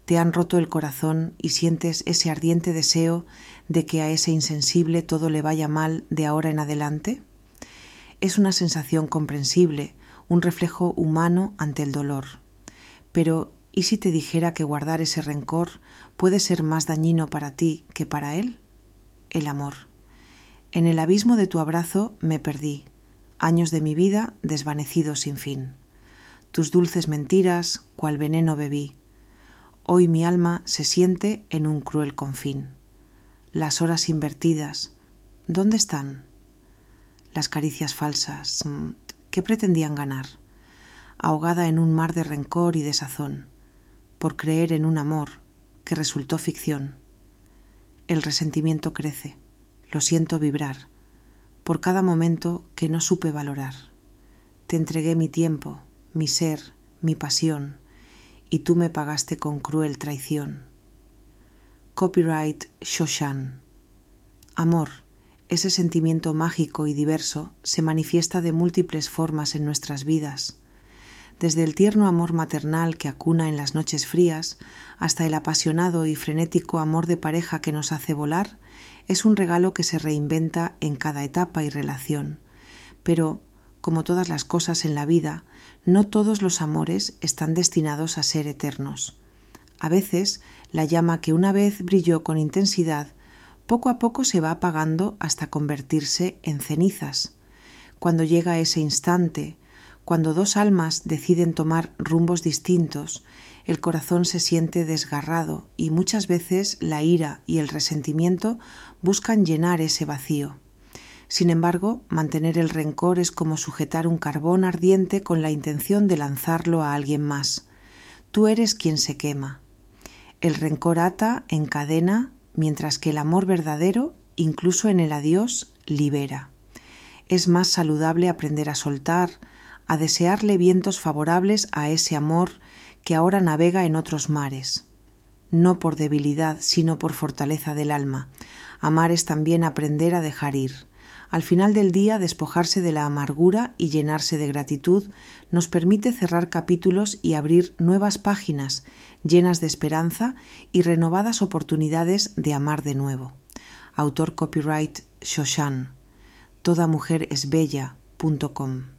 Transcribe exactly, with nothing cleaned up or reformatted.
te han roto el corazón y sientes ese ardiente deseo de que a ese insensible todo le vaya mal de ahora en adelante? Es una sensación comprensible, un reflejo humano ante el dolor. Pero, ¿y si te dijera que guardar ese rencor puede ser más dañino para ti que para él? El amor. En el abismo de tu abrazo me perdí, años de mi vida desvanecidos sin fin. Tus dulces mentiras, cual veneno bebí. Hoy mi alma se siente en un cruel confín. Las horas invertidas, ¿dónde están? Las caricias falsas, ¿qué pretendían ganar? Ahogada en un mar de rencor y desazón, por creer en un amor que resultó ficción. El resentimiento crece, lo siento vibrar, por cada momento que no supe valorar. Te entregué mi tiempo, mi ser, mi pasión, y tú me pagaste con cruel traición. Copyright Shoshan. Amor, ese sentimiento mágico y diverso, se manifiesta de múltiples formas en nuestras vidas. Desde el tierno amor maternal que acuna en las noches frías, hasta el apasionado y frenético amor de pareja que nos hace volar, es un regalo que se reinventa en cada etapa y relación. Pero, como todas las cosas en la vida, no todos los amores están destinados a ser eternos. A veces, la llama que una vez brilló con intensidad, poco a poco se va apagando hasta convertirse en cenizas. Cuando llega ese instante, cuando dos almas deciden tomar rumbos distintos, el corazón se siente desgarrado y muchas veces la ira y el resentimiento buscan llenar ese vacío. Sin embargo, mantener el rencor es como sujetar un carbón ardiente con la intención de lanzarlo a alguien más. Tú eres quien se quema. El rencor ata, encadena, mientras que el amor verdadero, incluso en el adiós, libera. Es más saludable aprender a soltar, a desearle vientos favorables a ese amor que ahora navega en otros mares. No por debilidad, sino por fortaleza del alma. Amar es también aprender a dejar ir. Al final del día, despojarse de la amargura y llenarse de gratitud nos permite cerrar capítulos y abrir nuevas páginas llenas de esperanza y renovadas oportunidades de amar de nuevo. Autor copyright Shoshan. toda mujer es bella punto com